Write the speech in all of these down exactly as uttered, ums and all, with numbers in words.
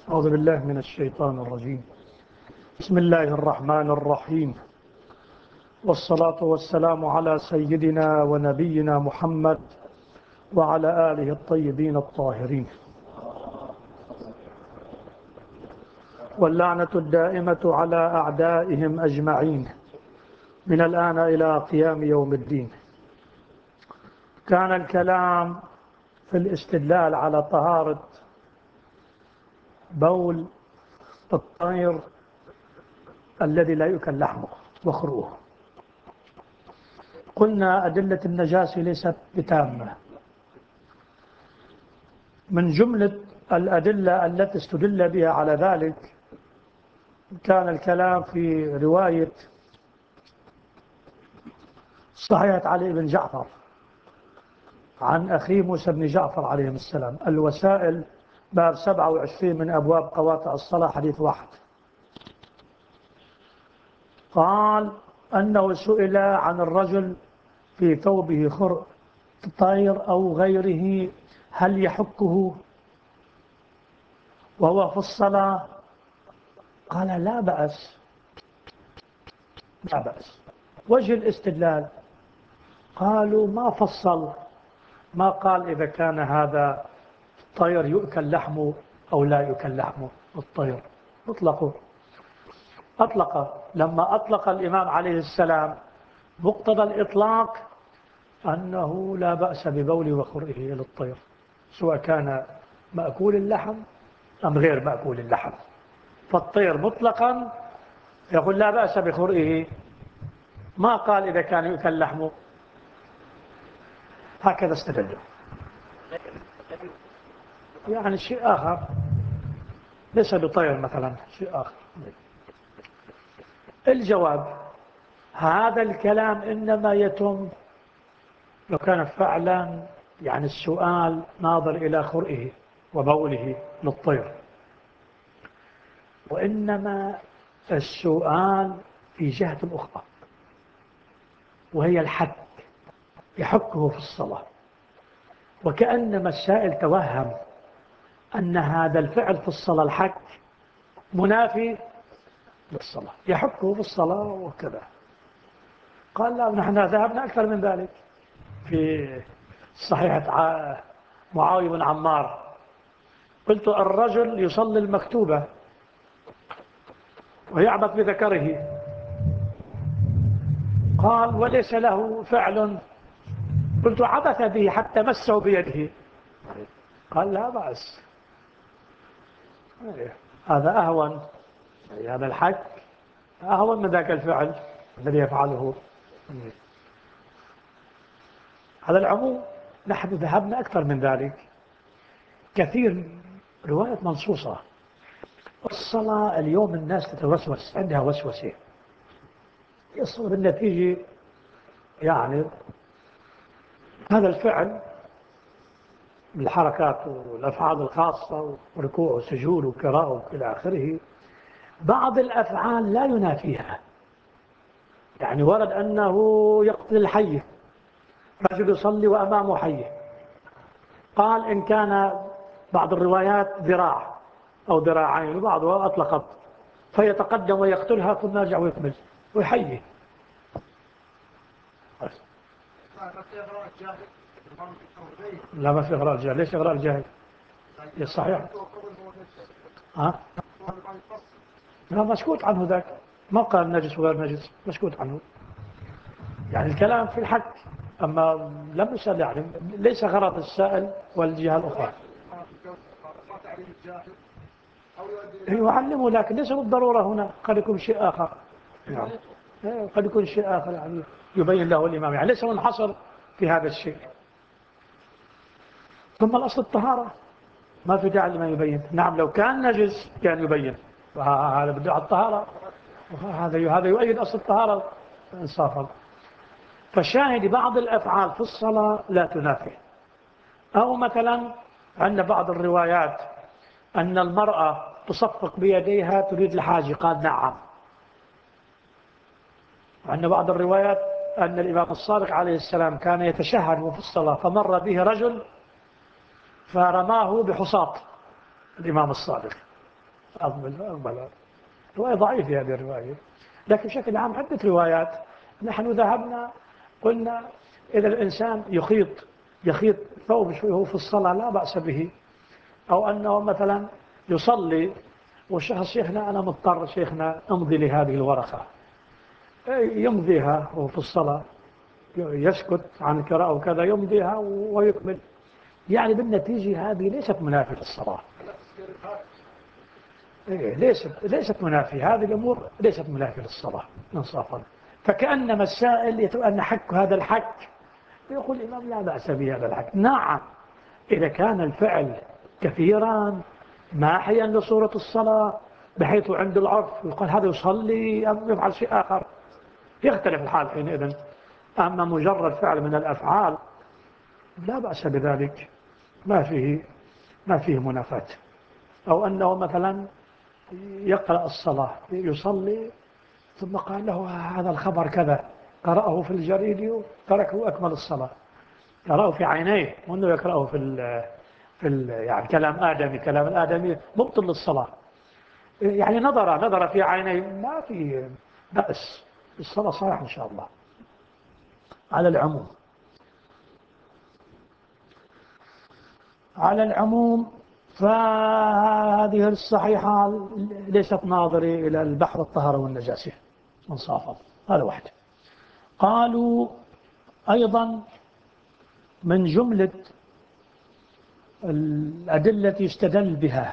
أعوذ بالله من الشيطان الرجيم. بسم الله الرحمن الرحيم، والصلاة والسلام على سيدنا ونبينا محمد وعلى آله الطيبين الطاهرين، واللعنة الدائمة على أعدائهم أجمعين من الآن إلى قيام يوم الدين. كان الكلام في الاستدلال على طهارة بول الطير الذي لا يؤكل لحمه وخروه. قلنا أدلة النجاسة ليست بتامة. من جملة الأدلة التي استدل بها على ذلك كان الكلام في رواية صحيحة علي بن جعفر عن أخي موسى بن جعفر عليه السلام، الوسائل باب سبعة وعشرين من أبواب قواطع الصلاة، حديث واحد. قال أنه سئل عن الرجل في ثوبه خرق طير أو غيره هل يحكه وهو في الصلاة؟ قال لا بأس، لا بأس. وجه الاستدلال قالوا ما فصل، ما قال إذا كان هذا طير يؤكل لحمه أو لا يؤكل لحمه. الطير أطلقوا أطلق لما أطلق الإمام عليه السلام مقتضى الإطلاق أنه لا بأس ببول وخرئه للطير، سواء كان مأكول اللحم أم غير مأكول اللحم. فالطير مطلقا يقول لا بأس بخرئه، ما قال إذا كان يؤكل لحمه. هكذا استدلوا. يعني شيء آخر ليس بطير مثلا، شيء آخر. الجواب هذا الكلام إنما يتم لو كان فعلا يعني السؤال ناظر إلى خرئه وبوله للطير، وإنما السؤال في جهة أخرى وهي الحك، يحكه في الصلاة. وكأنما السائل توهم أن هذا الفعل في الصلاة الحك منافي للصلاة، يحكه في الصلاة وكذا. قال لا، نحن ذهبنا أكثر من ذلك. في صحيحة معاوية بن عمار قلت الرجل يصلي المكتوبة ويعبث بذكره، قال وليس له فعل، قلت عبث به حتى مسه بيده، قال لا بأس، هذا أهون، هذا الحك أهون من ذاك الفعل الذي يفعله. على العموم نحن ذهبنا أكثر من ذلك، كثير رواية منصوصة. الصلاة اليوم الناس تتوسوس، عندها وسوسة، يصل بالنتيجة يعني هذا الفعل من الحركات والأفعال الخاصة وركوع وسجود وقراءة وإلى آخره، بعض الأفعال لا ينافيها. يعني ورد أنه يقتل الحي، رجل يصلي وأمامه حي، قال إن كان بعض الروايات ذراع أو ذراعين وبعضها أطلقت، فيتقدم ويقتلها ثم يرجع ويكمل ويحيي. لا ما في إغراء الجاهل. ليش إغراء الجاهل؟ صحيح. ها؟ لا مسكوت عنه ذاك، ما قال نجس وغير نجس، مسكوت عنه. يعني الكلام في الحق، أما لم يسأل، يعني ليس غرض السائل والجهة الأخرى. يعلمه لكن ليس بالضرورة هنا، قد يكون شيء آخر. يعني قد يكون شيء آخر يعني يبين له الإمام، يعني ليس منحصر في هذا الشيء. ثم الأصل الطهارة، ما في داعي لما يبين. نعم لو كان نجس كان يبين، وهذا بدعة الطهارة، وهذا هذا يؤيد أصل الطهارة إنصافا. فالشاهد بعض الأفعال في الصلاة لا تنافي. أو مثلا عند بعض الروايات أن المرأة تصفق بيديها تريد الحاجة، قال نعم. وعند بعض الروايات أن الإمام الصادق عليه السلام كان يتشهد في الصلاة فمر به رجل فرماه بحصاة الإمام الصادق، أقبل أقبل رواية ضعيفة هذه الرواية، لكن بشكل عام عدة روايات. نحن ذهبنا قلنا إذا الإنسان يخيط يخيط ثوب وهو في الصلاة لا بأس به، أو أنه مثلا يصلي والشخص شيخنا أنا مضطر شيخنا أمضي لهذه الورقة، يمضيها وهو في الصلاة، يسكت عن القراءة وكذا يمضيها ويكمل، يعني بالنتيجة هذه ليست منافية للصلاة. إيه ليست ليست منافية، هذه الأمور ليست منافية للصلاة انصافا. فكأنما السائل يتأن حك هذا الحك، يقول الإمام لا بأس بهذا الحك. نعم إذا كان الفعل كثيرا ماحيا لصورة الصلاة بحيث عند العرف يقال هذا يصلي أم يفعل شيء آخر، يختلف الحال حينئذ. أما مجرد فعل من الأفعال لا بأس بذلك، ما فيه ما فيه منافاة. أو أنه مثلا يقرأ الصلاة يصلي ثم قال له هذا الخبر كذا، قرأه في الجريد تركه وأكمل الصلاة، قرأه في عينيه وأنه يقرأه في ال في ال يعني كلام آدمي، كلام الآدمي مبطل للصلاة، يعني نظر نظر في عينيه ما في بأس، الصلاة صحيحة إن شاء الله على العموم. على العموم فهذه الصحيحة ليست ناظرة إلى البحر الطهارة والنجاسة انصافا، هذا واحد. قالوا أيضا من جملة الأدلة التي يستدل بها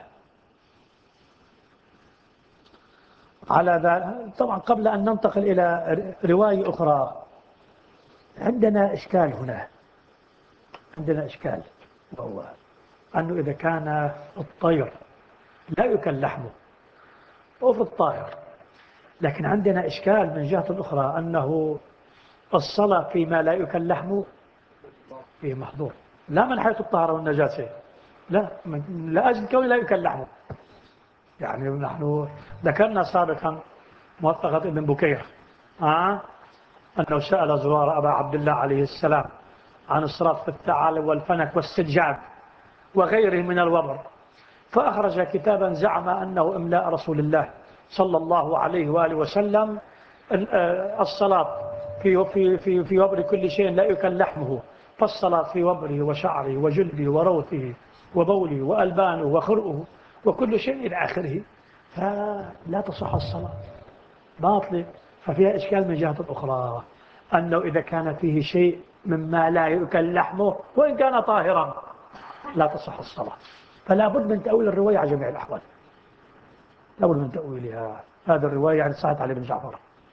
على ذلك، طبعا قبل أن ننتقل إلى رواية أخرى عندنا إشكال هنا، عندنا إشكال، وهو أنه إذا كان الطير لا يكل لحمه وفي الطائر، لكن عندنا إشكال من جهة أخرى أنه الصلاة فيما لا يكل لحمه فيه محظور، لا من حيث الطهارة والنجاسة، لا من لأجل كونه لا يكل لحمه. يعني نحن ذكرنا سابقا موثقة ابن بكير آه؟ أنه سأل زرار أبا عبد الله عليه السلام عن الصلاة في الثعالب والفنك والسجاد وغيره من الوبر، فأخرج كتابا زعم أنه إملاء رسول الله صلى الله عليه وآله وسلم الصلاة في في في في وبر كل شيء لا يكل لحمه، فالصلاة في وبره وشعره وجلده وروثه وبوله وألبانه وخرؤه وكل شيء إلى آخره، فلا تصح الصلاة باطلة. ففيها إشكال من جهة أخرى أنه إذا كان فيه شيء مما لا يؤكل لحمه وإن كان طاهرا لا تصح الصلاة، فلا بد من تأويل الرواية على جميع الأحوال، لا بد من تأويلها. هذه الرواية يعني صحت علي بن جعفر،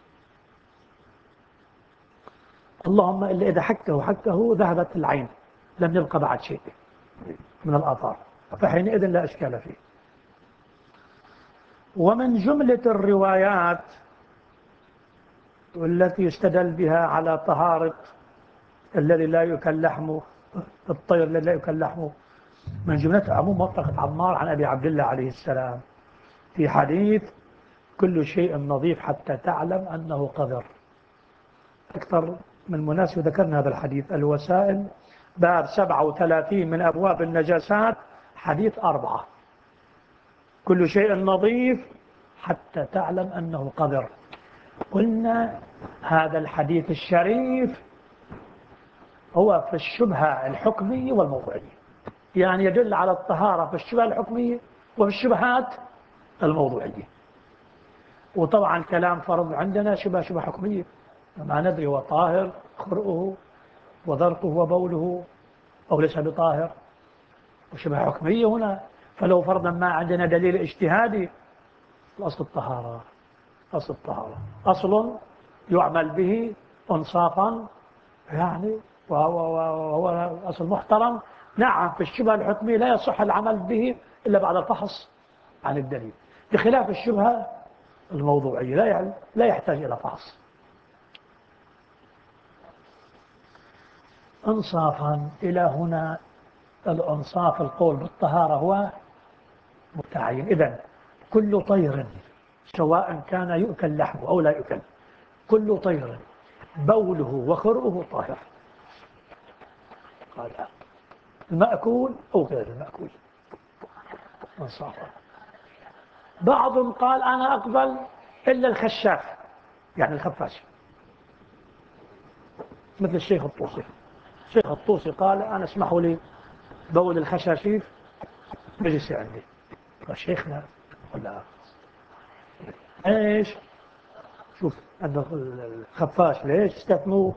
اللهم إلا إذا حكه حكه ذهبت العين لم يبقى بعد شيء من الآثار، فحينئذ لا إشكال فيه. ومن جملة الروايات والتي يستدل بها على طهارة الذي لا يؤكل لحمه، الطير الذي لا يؤكل لحمه، من جملتها عموم موثقة عمار عن أبي عبد الله عليه السلام في حديث كل شيء نظيف حتى تعلم أنه قذر. أكثر من مناسبة ذكرنا هذا الحديث، الوسائل باب سبعة وثلاثين من أبواب النجاسات، حديث أربعة، كل شيء نظيف حتى تعلم أنه قذر. قلنا هذا الحديث الشريف هو في الشبهة الحكمية والموضوعية، يعني يدل على الطهارة في الشبهة الحكمية وفي الشبهات الموضوعية. وطبعا كلام فرض عندنا شبه شبه حكمية، ما ندري هو طاهر خرؤه وذرقه وبوله أو ليس بطاهر، وشبه حكمية هنا. فلو فرضا ما عندنا دليل اجتهادي، الأصل الطهارة، أصل الطهارة أصل يعمل به إنصافا يعني، وهو, وهو أصل محترم. نعم في الشبهة الحكمية لا يصح العمل به إلا بعد الفحص عن الدليل، بخلاف الشبهة الموضوعية لا يعني لا يحتاج إلى فحص. إنصافا إلى هنا الإنصاف القول بالطهارة هو متعين. إذن كل طير سواء كان يؤكل لحمه أو لا يؤكل، كل طير بوله وخرؤه طاهر، قال المأكول أو غير المأكول إنصافا. بعضهم قال أنا أقبل إلا الخشاف، يعني الخفاش، مثل الشيخ الطوسي. الشيخ الطوسي قال أنا اسمحوا لي بول الخشاشيف بجلس عندي. قال شيخنا ولا ايش؟ شوف الخفاش ليش استثنوه؟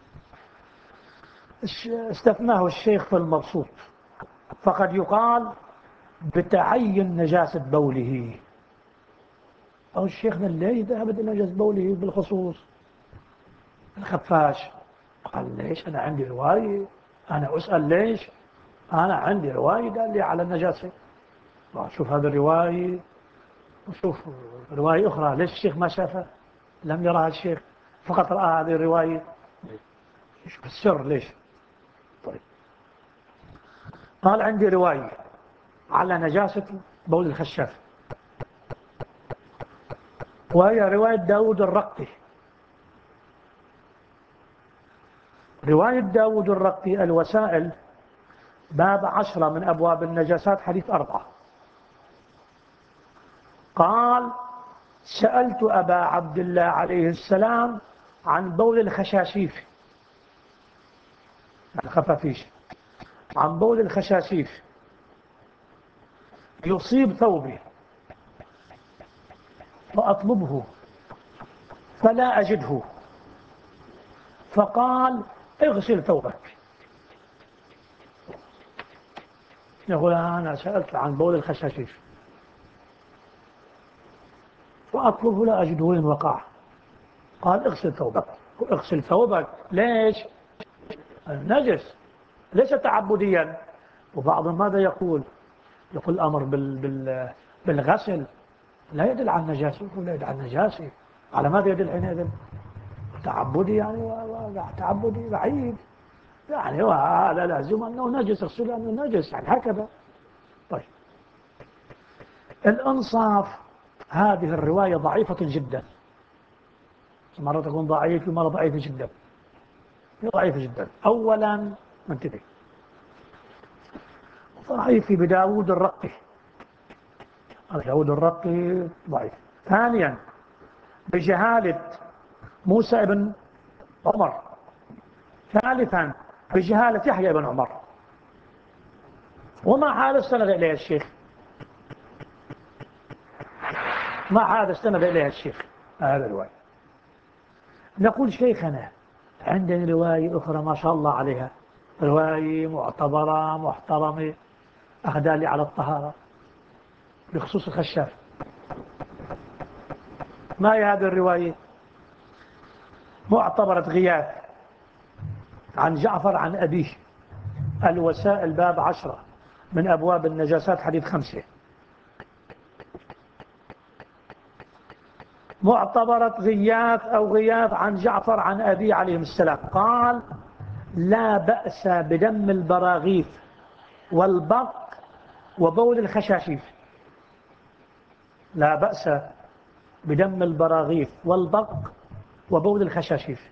استثناه الشيخ في المبسوط، فقد يقال بتعين نجاسة بوله. أو الشيخنا ليش ذهبت إلى نجاسة بوله بالخصوص الخفاش؟ قال ليش؟ أنا عندي رواية، أنا أسأل ليش؟ أنا عندي رواية قال لي على النجاسة. شوف هذه الرواية وشوف رواية أخرى، ليش الشيخ ما شافها؟ لم يرها الشيخ، فقط رأى هذه الرواية. شوف السر ليش. طيب قال عندي رواية على نجاسة بول الخشاف، وهي رواية داود الرقي. رواية داود الرقي الوسائل باب عشرة من أبواب النجاسات حديث أربعة. قال سألت أبا عبد الله عليه السلام عن بول الخشاشيف، الخفافيش، عن بول الخشاشيف يصيب ثوبي فأطلبه فلا أجده، فقال اغسل ثوبك. يقول أنا سألت عن بول الخشاشيف فأطلبه لا أجده وين وقع. قال اغسل ثوبك. اغسل ثوبك ليش؟ النجس ليس تعبديا. وبعضهم ماذا يقول؟ يقول الأمر بال بال بالغسل لا يدل على النجاسة، ولا يدل على النجاسة. على ماذا يدل حينئذ؟ تعبدي يعني، تعبدي بعيد يعني، هذا لازم أنه نجس، اغسل أنه نجس يعني هكذا. طيب الإنصاف هذه الرواية ضعيفة جدا، مرة تكون ضعيفة ومرة ضعيفة جدا، ضعيفة جدا. أولا انتبه، ضعيف بداود الرقي، داود الرقي ضعيف. ثانيا بجهالة موسى بن عمر. ثالثا بجهالة يحيى بن عمر. وما هذا السند إليه الشيخ، ما هذا السند إليه الشيخ هذا الرواية. نقول شيخنا عندنا رواية أخرى ما شاء الله عليها، رواية معتبرة محترمة أهدى لي على الطهارة بخصوص الخشاف. ما هي هذه الرواية؟ معتبرة غياث عن جعفر عن أبيه، الوسائل باب عشرة من أبواب النجاسات حديث خمسة. معتبرة غياث أو غياث عن جعفر عن أبيه عليه السلام قال لا بأس بدم البراغيث والبق وبول الخشاشيف. لا بأس بدم البراغيث والبق وبول الخشاشيف.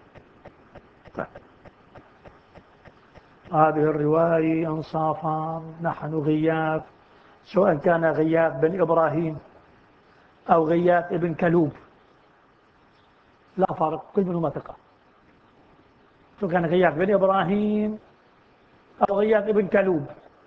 هذه الرواية انصافا نحن غياث، سواء كان غياث بن إبراهيم أو غياث ابن كلوب لا فارق، كل منهما ثقة، سواء كان غياث بن إبراهيم أو غياث ابن كلوب.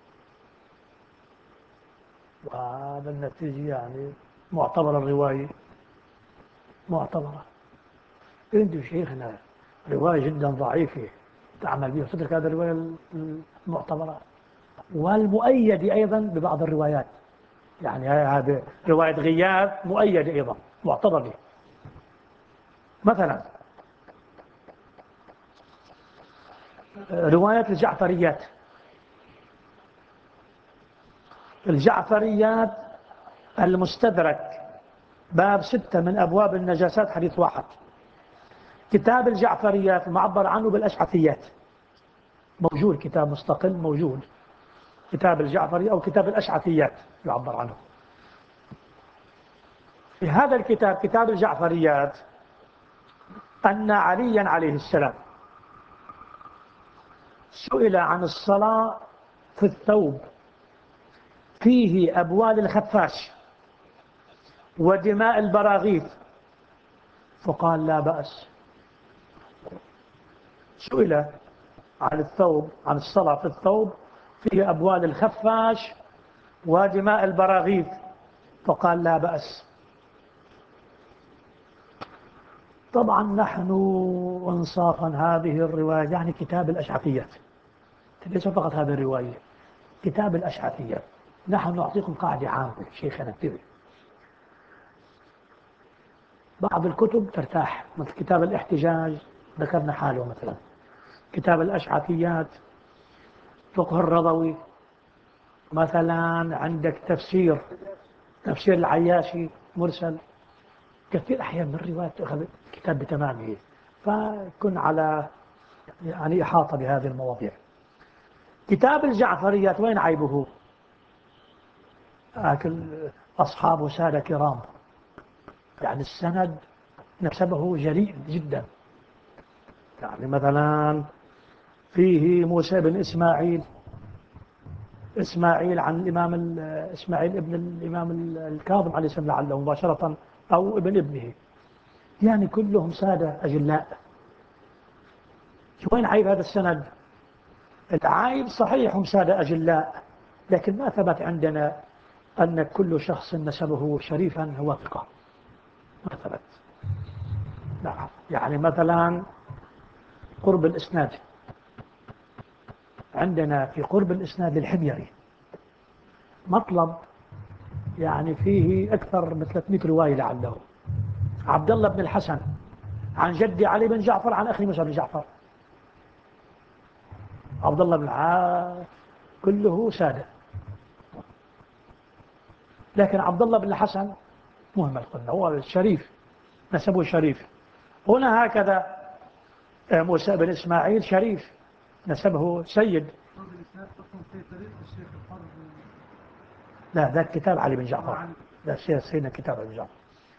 وهذا النتيجة يعني معتبر الرواية معتبرة. انتم شيخنا رواية جدا ضعيفة تعمل بها صدق هذه الرواية المعتبرة والمؤيدة أيضا ببعض الروايات، يعني هذه رواية غياث مؤيدة أيضا معتبرة. مثلا رواية الجعفريات، الجعفريات المستدرك باب ستة من أبواب النجاسات حديث واحد. كتاب الجعفريات معبر عنه بالأشعثيات، موجود كتاب مستقل موجود، كتاب الجعفري أو كتاب الأشعثيات يعبر عنه. في هذا الكتاب كتاب الجعفريات أن عليا عليه السلام سئل عن الصلاة في الثوب فيه أبوال الخفاش ودماء البراغيث، فقال لا بأس. سئل عن الثوب، عن الصلاة في الثوب فيه أبوال الخفاش ودماء البراغيث، فقال لا بأس. طبعا نحن انصافا هذه الرواية، يعني كتاب الأشعثيات ليس فقط هذه الرواية، كتاب الأشعثيات. نحن نعطيكم قاعدة عامة شيخنا انتبه. بعض الكتب ترتاح، مثل كتاب الاحتجاج ذكرنا حاله، مثلا كتاب الأشعثيات، فقه الرضوي، مثلا عندك تفسير تفسير العياشي مرسل، كثير أحيان من الروايات تأخذ كتاب بتمامه، فكن على يعني إحاطة بهذه المواضيع. كتاب الجعفريات وين عيبه؟ أكل أصحابه سادة كرام، يعني السند نسبه جليل جدا. يعني مثلا فيه موسى بن إسماعيل إسماعيل عن الإمام إسماعيل ابن الإمام الكاظم عليه السلام لعله مباشرة أو ابن ابنه، يعني كلهم سادة أجلاء. وين عيب هذا السند؟ العيب صحيح هم سادة أجلاء، لكن ما ثبت عندنا أن كل شخص نسبه شريفا هو ثقة، ما ثبت. نعم، يعني مثلا قرب الإسناد، عندنا في قرب الإسناد للحميري مطلب يعني فيه أكثر من ثلاثمائة رواية لعله، عبد الله بن الحسن عن جدي علي بن جعفر عن أخي موسى بن جعفر، عبد الله بن العاص كله سادة، لكن عبد الله بن الحسن مهمل قلنا، هو الشريف نسبه شريف. هنا هكذا موسى بن إسماعيل شريف نسبه سيد. لا ذاك كتاب علي بن جعفر، لا سيدنا كتاب علي بن جعفر.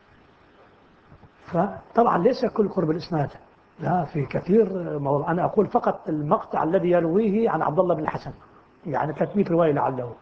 فطبعا ليس كل قرب الإسناد، لا في كثير موضوع. أنا أقول فقط المقطع الذي يرويه عن عبد الله بن الحسن، يعني ثلاثمائة رواية لعله.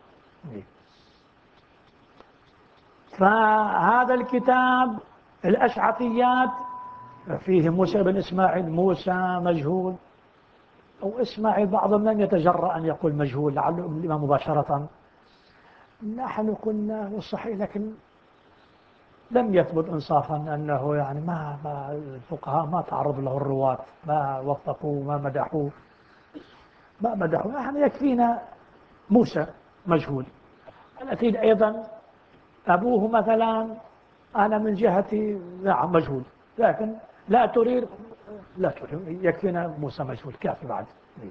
فهذا الكتاب الأشعثيات فيه موسى بن إسماعيل، موسى مجهول أو إسماعيل، بعضهم لم يتجرأ أن يقول مجهول لعله ابن الإمام مباشرة. نحن قلنا صحيح، لكن لم يثبت إنصافا أنه يعني ما, ما الفقهاء ما تعرض له الرواة، ما وثقوا ما مدحوه ما مدحوه نحن يكفينا موسى مجهول. الأكيد أيضا أبوه مثلا أنا من جهتي نعم مجهول، لكن لا تريد لا تريد يكفينا موسى مجهول كافي بعد.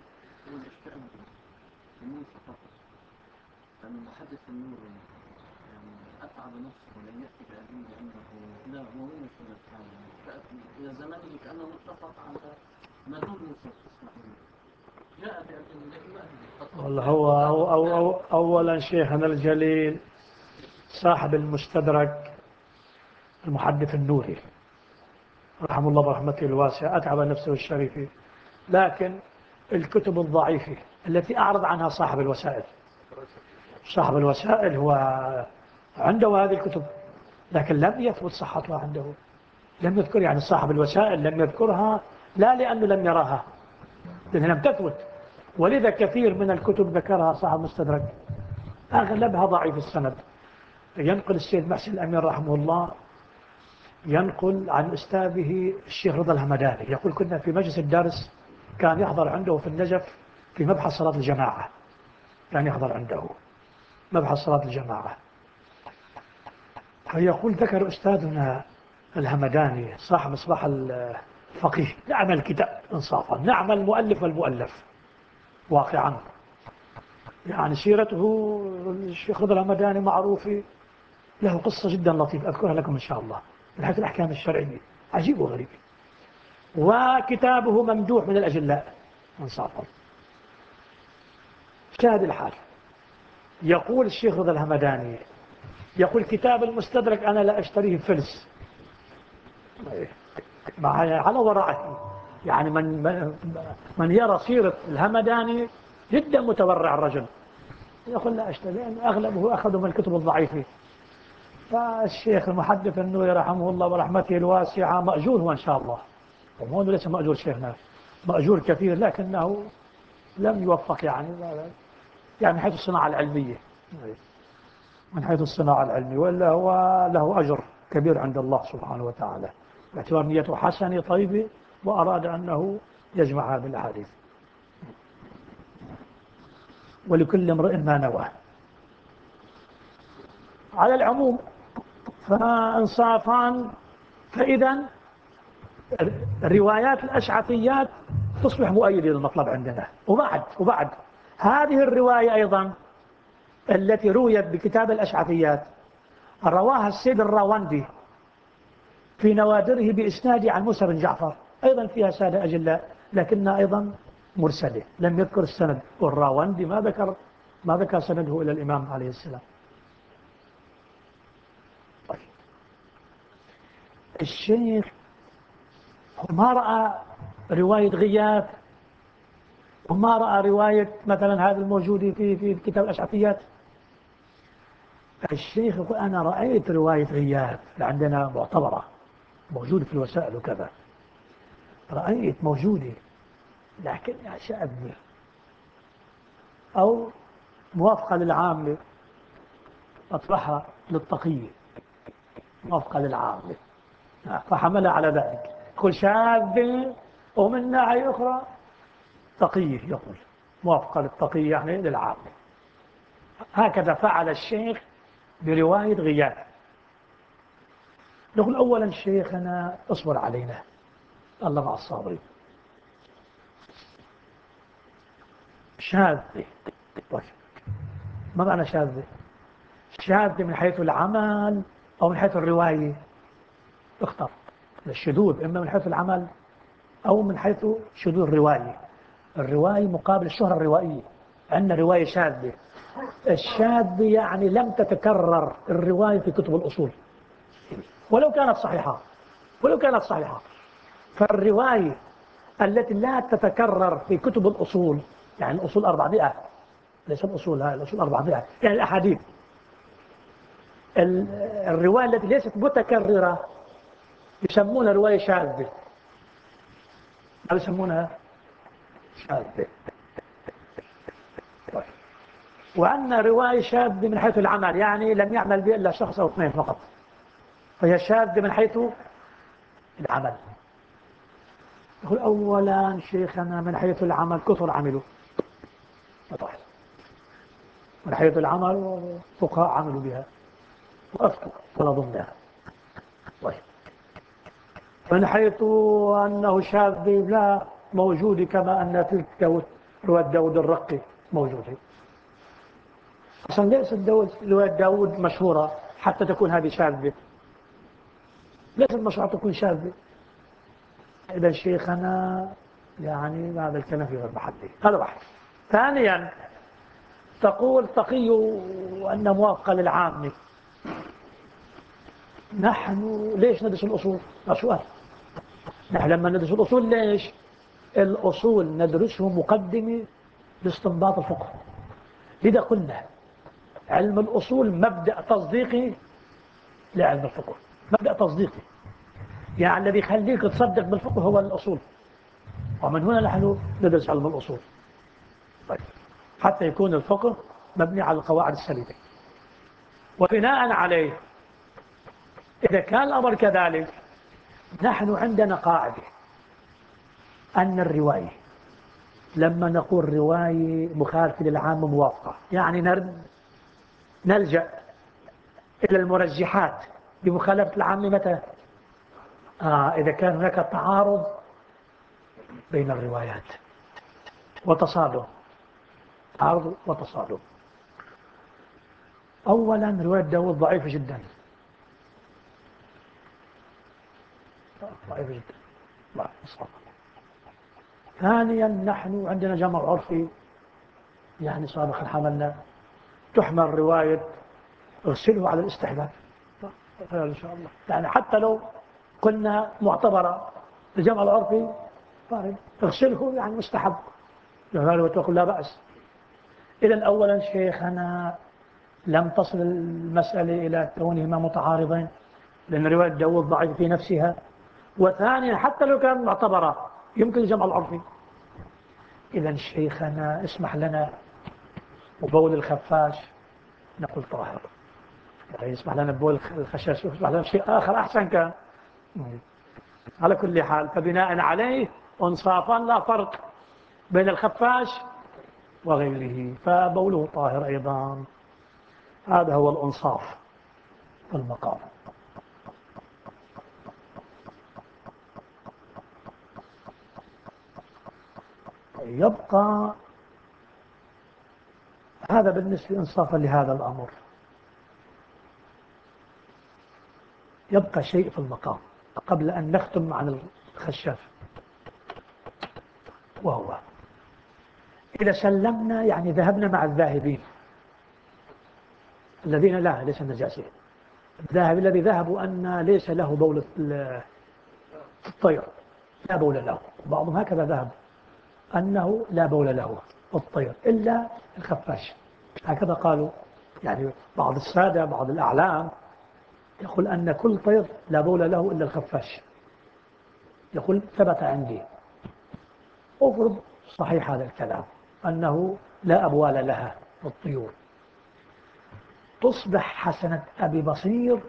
المحدث النوري يعني أتعب نفسه لن يأتي بأدين لأنه لا هو من سنة إلى زمانه كأنه متفق على ما دون موسى إسماعيل، جاء بأدين لكن ما والله هو أو أو أو أولا شيخنا الجليل صاحب المستدرك المحدث النوري رحمه الله برحمته الواسعة أتعب نفسه الشريفة، لكن الكتب الضعيفة التي أعرض عنها صاحب الوسائل، صاحب الوسائل هو عنده هذه الكتب لكن لم يثبت صحتها عنده، لم يذكر، يعني صاحب الوسائل لم يذكرها لا لأنه لم يراها، لأنها لم تثبت، ولذا كثير من الكتب ذكرها صاحب مستدرك أغلبها ضعيف السند. ينقل السيد محسن الأمين رحمه الله ينقل عن أستاذه الشيخ رضا الهمداني يقول كنا في مجلس الدرس كان يحضر عنده في النجف في مبحث صلاة الجماعة، كان يحضر عنده مبحث صلاة الجماعة، فيقول ذكر أستاذنا الهمداني صاحب مصباح الفقيه نعم الكتاب إنصافا، نعم المؤلف والمؤلف واقعا، يعني سيرته الشيخ رضا الهمداني معروفة، له قصة جدا لطيفة أذكرها لكم إن شاء الله من حيث الأحكام الشرعية عجيب وغريب، وكتابه ممدوح من الأجلاء إنصافا. شاهد الحال يقول الشيخ رضا الهمداني يقول كتاب المستدرك أنا لا أشتريه فلس على ورعه، يعني من من يرى سيرة الهمداني جدا متورع الرجل يقول لا أشتري لأن أغلبه أخذوا من الكتب الضعيفة، فالشيخ المحدث النووي رحمه الله برحمته الواسعة مأجور هو إن شاء الله، وهو ليس مأجور شيخنا، مأجور كثير، لكنه لم يوفق يعني يعني من حيث الصناعة العلمية، من حيث الصناعة العلمية، وإلا هو له أجر كبير عند الله سبحانه وتعالى باعتبار نيته حسنة طيبة، وأراد أنه يجمعها بالأحاديث. ولكل امرئ ما نوى. على العموم فانصافان، فإذا روايات الأشعثيات تصبح مؤيدة للمطلب عندنا. وبعد وبعد هذه الرواية أيضا التي رويت بكتاب الأشعثيات رواها السيد الراوندي في نوادره بإسناده عن موسى بن جعفر، أيضا فيها سادة أجلاء لكنها أيضا مرسلة، لم يذكر السند، والراوندي ما ذكر ما ذكر سنده إلى الإمام عليه السلام. طيب. الشيخ ما رأى رواية غياث، وما رأى رواية مثلا هذه الموجودة في في كتاب الأشعثيات. الشيخ يقول أنا رأيت رواية غياث عندنا معتبرة موجودة في الوسائل وكذا، رأيت موجودة لكنها شاذة أو موافقة للعامة، أطرحها للتقية موافقة للعامة، فحملها على ذلك، يقول شاذة، ومن ناحية أخرى تقية، يقول موافقة للتقية يعني للعامة. هكذا فعل الشيخ برواية غياث. نقول أولا شيخنا اصبر علينا، الله مع الصابرين. شاذة، ما معنى شاذة؟ شاذة من حيث العمل أو من حيث الرواية؟ اختر الشذوذ إما من حيث العمل أو من حيث شذوذ الرواية. الرواية مقابل الشهرة الروائية، عندنا رواية شاذة. الشاذة يعني لم تتكرر الرواية في كتب الأصول ولو كانت صحيحة، ولو كانت صحيحة. فالرواية التي لا تتكرر في كتب الأصول، يعني الأصول أربعمائة، ليس الأصول هاي، الأصول أربعمائة، يعني الأحاديث، الرواية التي ليست متكررة يسمونها رواية شاذة، ما يسمونها شاذة. وعندنا رواية شاذة من حيث العمل، يعني لم يعمل به إلا شخص أو اثنين فقط، فهي شاذة من حيث العمل. يقول أولا شيخنا من حيث العمل كثر عملوا، من حيث العمل فقهاء عملوا بها وأفتوا ولا ضمنها. طيب. من حيث أنه شاذ لا موجود، كما أن تلك داود رواية داود الرقي موجودة. أصلا ليست رواية داود مشهورة حتى تكون هذه شاذة، ليست مشهورة تكون شاذة. إذا شيخنا يعني هذا الكلام في غير محله، هذا واحد. ثانيا تقول تقي وأن موافقة للعامة. نحن ليش ندرس الأصول؟ سؤال. نحن لما ندرس الأصول ليش؟ الأصول ندرسه مقدمة لاستنباط الفقه. لذا قلنا علم الأصول مبدأ تصديقي لعلم الفقه، مبدأ تصديقي، يعني الذي يخليك تصدق بالفقه هو الأصول، ومن هنا نحن ندرس علم الأصول. طيب. حتى يكون الفقه مبني على القواعد السليمة، وبناء عليه إذا كان الأمر كذلك نحن عندنا قاعدة أن الرواية لما نقول رواية مخالفة للعامة موافقة، يعني نلجأ إلى المرجحات بمخالفة العامة متى؟ آه إذا كان هناك تعارض بين الروايات وتصادم، تعارض وتصادم. أولا رواية داود ضعيفة جدا، ضعيفة جدا، ضعيفة. ثانيا نحن عندنا جمع عرفي، يعني سابقا حملنا تحمل رواية ارسله على الاستحباب إن شاء الله، يعني حتى لو قلنا معتبرة الجمع العرفي ارسله يعني مستحب، يعني وتقول لا بأس. إذن أولا شيخنا لم تصل المسألة إلى كونهما متعارضين، لأن رواية داود ضعيف في نفسها. وثانيا حتى لو كان معتبرة يمكن الجمع العرفي. إذا شيخنا اسمح لنا، وبول الخفاش نقول طاهر، يعني يسمح لنا ببول الخشاش ويسمح لنا شيء آخر أحسن كان. على كل حال، فبناء عليه انصافا لا فرق بين الخفاش وغيره، فبوله طاهر أيضا. هذا هو الإنصاف في المقام. يبقى هذا بالنسبة إنصافا لهذا الأمر. يبقى شيء في المقام قبل أن نختم عن الخشاف، وهو إذا سلمنا يعني ذهبنا مع الذاهبين الذين لا ليس النجاسين، الذاهب الذي ذهبوا أن ليس له بول الطير، لا بول له. بعضهم هكذا ذهب أنه لا بول له الطير إلا الخفاش، هكذا قالوا. يعني بعض السادة بعض الأعلام يقول أن كل طير لا بول له إلا الخفاش، يقول ثبت عندي. أفرض صحيح هذا الكلام أنه لا أبوال لها الطيور، تصبح حسنة أبي بصير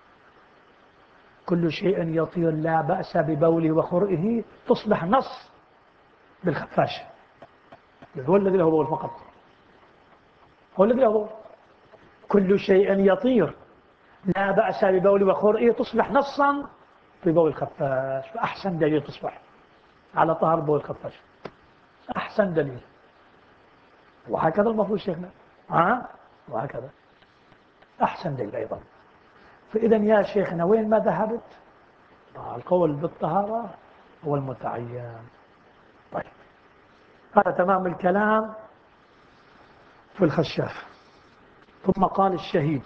كل شيء يطير لا بأس ببوله وخرئه، تصبح نص بالخفاش، هو الذي له بول فقط، هو الذي له بول. كل شيء يطير لا بأس ببوله وخرئه تصبح نصا ببول الخفاش، فأحسن دليل تصبح على طهر بول الخفاش، أحسن دليل. وهكذا المفروض شيخنا، ها وهكذا أحسن دليل أيضا. فإذا يا شيخنا وين ما ذهبت القول بالطهارة هو المتعين. طيب، هذا تمام الكلام في الخشاف. ثم قال الشهيد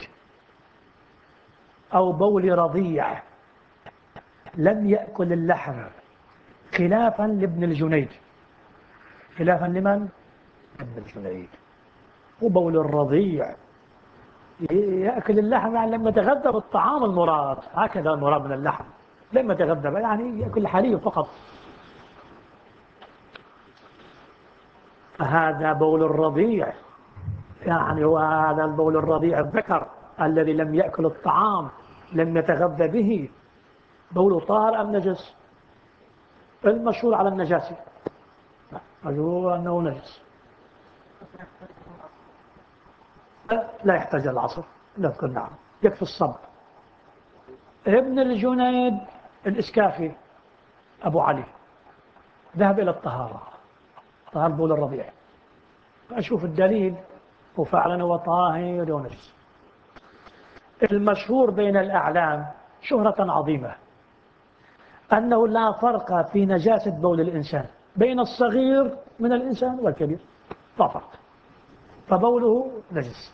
أو بول رضيع لم يأكل اللحم، خلافا لابن الجنيد. خلافا لمن؟ ابن الجنيد. وبول الرضيع يأكل اللحم يعني لما يتغذى بالطعام المراد، هكذا المراد من اللحم، لما يتغذى يعني يأكل الحليب فقط. فهذا بول الرضيع، يعني هو هذا البول الرضيع الذكر الذي لم يأكل الطعام لم يتغذى به، بول طاهر أم نجس؟ المشهور على النجاسة، هو أنه نجس، لا يحتاج العصر، لا تقول نعم يكفي الصب. ابن الجنيد الإسكافي أبو علي ذهب إلى الطهارة، طهر بول الرضيع، فأشوف الدليل وفعلا هو طاهر ونجس. المشهور بين الأعلام شهرة عظيمة أنه لا فرق في نجاسة بول الإنسان بين الصغير من الإنسان والكبير، لا فرق، فبوله نجس.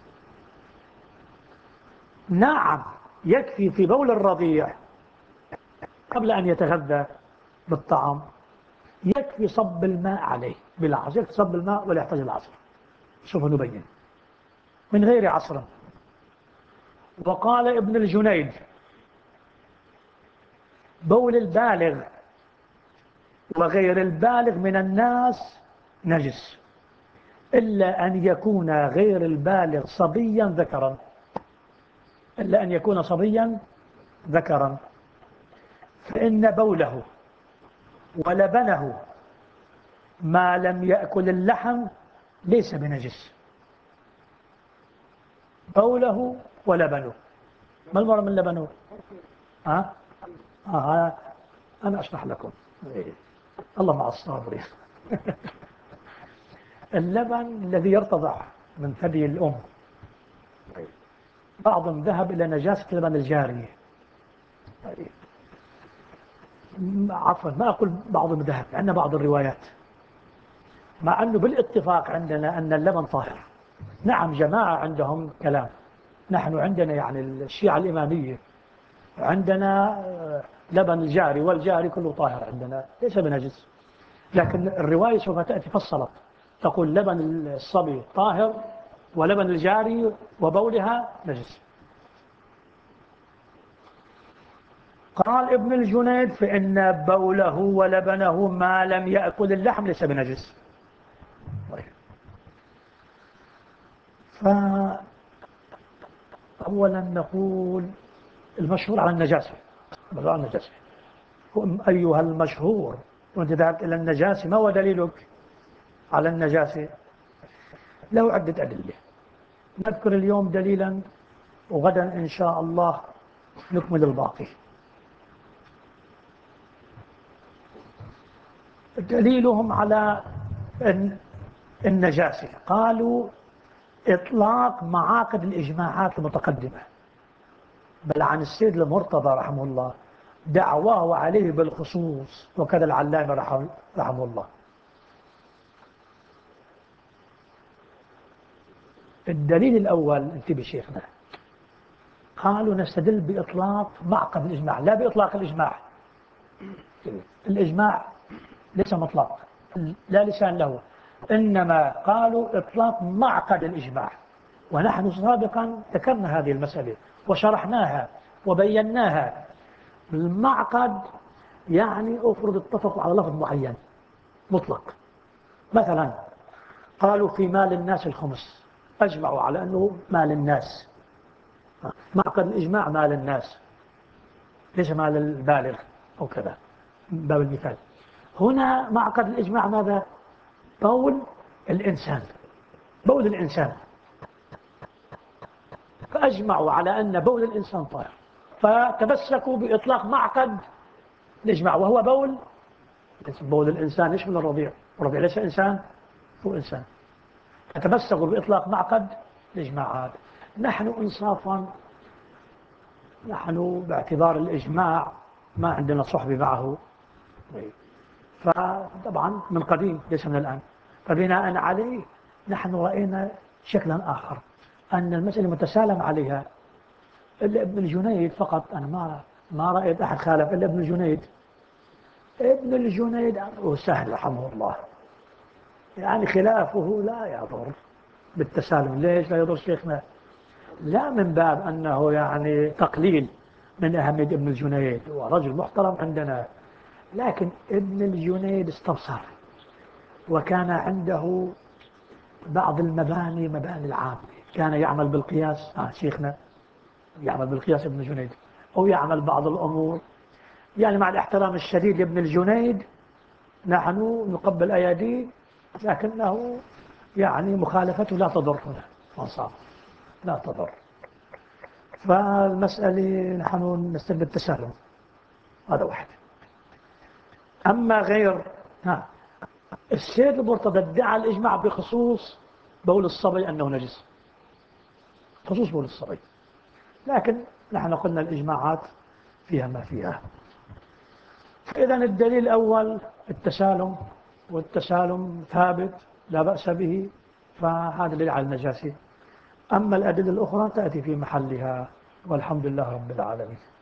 نعم يكفي في بول الرضيع قبل أن يتغذى بالطعام، يكفي صب الماء عليه بالعصر، يكفي صب الماء ولا يحتاج العصر. سوف نبين من غير عصر. وقال ابن الجنيد بول البالغ وغير البالغ من الناس نجس إلا أن يكون غير البالغ صبيا ذكرا، إلا أن يكون صبيا ذكرا، فإن بوله ولبنه ما لم يأكل اللحم ليس بنجس. بوله ولبنه، ما المراد من لبنه؟ ها؟ آه أنا أشرح لكم. إيه. الله مع الصابرين. اللبن الذي يرتضع من ثدي الأم، بعضهم ذهب إلى نجاسة لبن الجارية. عفوا ما أقول بعضهم ذهب، عندنا بعض الروايات مع أنه بالاتفاق عندنا أن اللبن طاهر. نعم جماعة عندهم كلام، نحن عندنا يعني الشيعة الإمامية عندنا لبن الجاري والجاري كله طاهر عندنا ليس بنجس، لكن الرواية سوف تأتي فصلت تقول لبن الصبي طاهر ولبن الجاري وبولها نجس. قال ابن الجنيد فإن بوله ولبنه ما لم يأكل اللحم ليس بنجس. طيب. فأولا نقول المشهور على النجاسة. على النجاسة أيها المشهور، وأنت ذهبت إلى النجاسة، ما هو دليلك على النجاسة؟ له عدة أدلة، نذكر اليوم دليلا وغدا إن شاء الله نكمل الباقي. دليلهم على النجاسة قالوا إطلاق معاقد الإجماعات المتقدمة، بل عن السيد المرتضى رحمه الله دعواه عليه بالخصوص، وكذا العلامة رحمه الله. الدليل الأول، انتبه شيخنا، قالوا نستدل بإطلاق معقد الإجماع لا بإطلاق الإجماع. الإجماع ليس مطلق، لا لسان له، إنما قالوا إطلاق معقد الإجماع، ونحن سابقا ذكرنا هذه المسألة وشرحناها وبيناها. المعقد يعني أفرض اتفقوا على لفظ معين مطلق، مثلا قالوا في مال الناس الخمس، أجمعوا على أنه مال الناس، معقد الإجماع مال الناس ليس مال البالغ أو كذا، باب المثال. هنا معقد الإجماع ماذا؟ بول الإنسان، بول الإنسان، فأجمعوا على أن بول الإنسان طاهر، فتمسكوا بإطلاق معقد الإجماع وهو بول بول الإنسان يشمل الرضيع، الرضيع ليس إنسان، هو إنسان، فتمسكوا بإطلاق معقد الإجماع هذا. نحن إنصافا، نحن باعتبار الإجماع ما عندنا صحبة معه، فطبعا من قديم ليس من الآن، فبناء عليه نحن رأينا شكلا آخر، أن المسألة متسالم عليها. إلا ابن الجنيد فقط، أنا ما ما رأيت أحد خالف إلا ابن الجنيد. ابن الجنيد أمره سهل رحمه الله، يعني خلافه لا يضر بالتسالم. ليش لا يضر شيخنا؟ لا من باب أنه يعني تقليل من أهمية ابن الجنيد، ورجل محترم عندنا، لكن ابن الجنيد استبصر، وكان عنده بعض المباني مباني العامة، كان يعمل بالقياس. آه شيخنا يعمل بالقياس ابن الجنيد، أو يعمل بعض الأمور، يعني مع الاحترام الشديد لابن الجنيد نحن نقبل أياديه، لكنه يعني مخالفته لا تضرنا منصاب، لا تضر. فالمسألة نحن نستلم التسالم، هذا واحد. أما غير ها السيد المرتضى ادعى الإجماع بخصوص بول الصبي أنه نجس، خصوص بول الصبي، لكن نحن قلنا الإجماعات فيها ما فيها. إذن الدليل الأول التسالم، والتسالم ثابت لا بأس به، فهذا دليل على النجاسة. أما الأدلة الأخرى تأتي في محلها، والحمد لله رب العالمين.